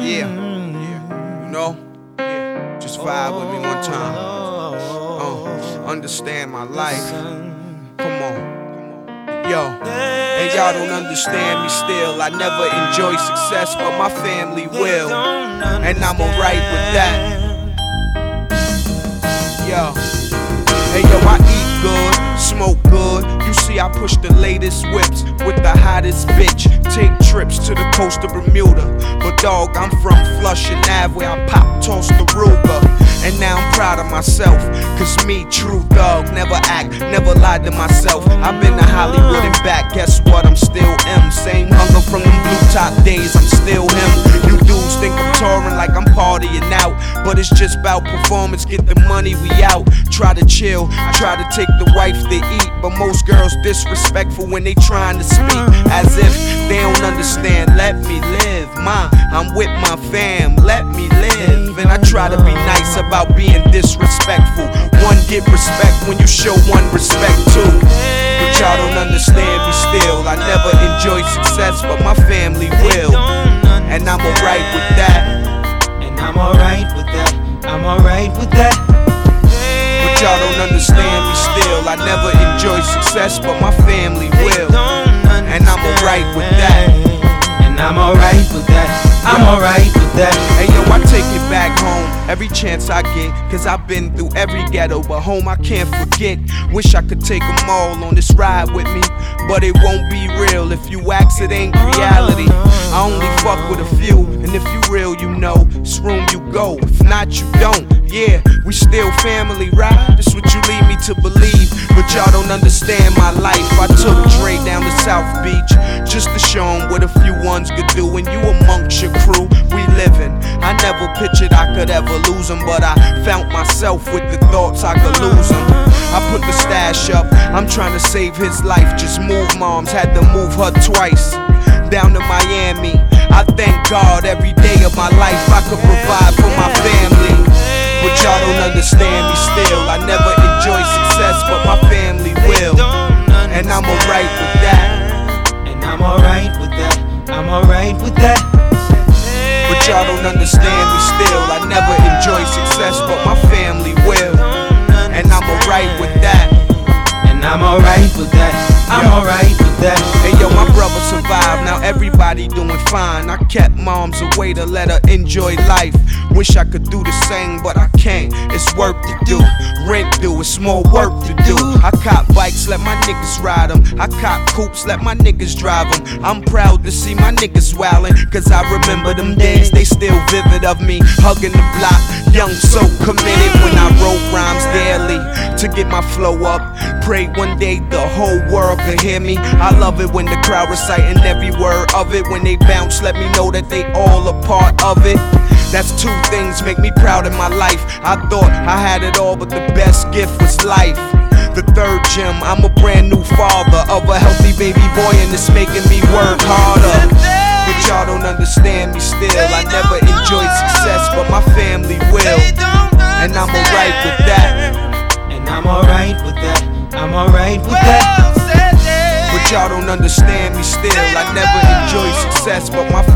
Yeah, you know? Yeah, just vibe with me one time. Understand my life. Come on. Yo, and y'all don't understand me still. I never enjoy success, but my family will. And I'm alright with that. Yo, hey yo, I eat good, smoke good. You see I push the latest whips with the hottest bitch. Take trips to the coast of Bermuda. But dog, I'm from Flushing Ave, where I pop toss the Ruger. And now I'm proud of myself, cause me, true dog, never act, never lied to myself. I've been to Hollywood and back, guess what, I'm still M. Same hunger from them blue top days, I'm still him. You dudes think I'm touring like I'm partying out, but it's just about performance, get the money, we out. Try to chill, try to take the wife to eat, but most girls disrespectful when they trying to speak, as if they don't understand. Let me live, I'm with my fam, let me live. And I try to be nice about being disrespectful. One get respect when you show one respect too. But y'all don't understand me still. I never enjoy success, but my family will. And I'm alright with that. And I'm alright with that. I'm alright with that. But y'all don't understand me still. I never enjoy success, but my family will. And I'm alright with that. And I'm alright with that. I'm alright with that. Hey yo, I take it back home every chance I get, cause I've been through every ghetto, but home I can't forget. Wish I could take them all on this ride with me, but it won't be real if you ask, it ain't reality. I only fuck with a few, and if you real, you know, it's room you go. If not, you don't. Yeah, we still family, right? That's what you lead me to believe, but y'all don't understand my life. I took Dre down to South Beach just to show him what a few ones could do. And you amongst your crew, we living. I never pictured I could ever lose him, but I found myself with the thoughts I could lose him. I put the stash up, I'm trying to save his life. Just move moms, had to move her twice down to Miami. I thank God every day of my life I could provide for my family. But y'all don't understand me still. I never enjoy success, but my family will. And I'm alright with that. And I'm alright with that. I'm alright with that. But y'all don't understand me still. I never enjoy success, but my family will. And I'm alright with that. And I'm alright with that. I'm alright with that. Hey yo, my brother survived, now everybody doing fine. I kept moms away to let her enjoy life. Wish I could do the same, but I can't. It's work to do, rent due, it's more work to do. I cop bikes, let my niggas ride them. I cop coupes, let my niggas drive them. I'm proud to see my niggas wildin', cause I remember them days, they still vivid of me hugging the block, young so committed. When I wrote rhymes daily to get my flow up, pray one day the whole world could hear me. I love it when the crowd reciting every word of it. When they bounce, let me know that they all a part of it. That's two things make me proud in my life. I thought I had it all, but the best gift was life. The third gym, I'm a brand new father of a healthy baby boy, and it's making me work harder. But y'all don't understand me still. I never enjoyed success, but my family will. And I'm alright with that. And I'm alright with that. I'm alright with that. But y'all don't understand me still. I never enjoyed success, but my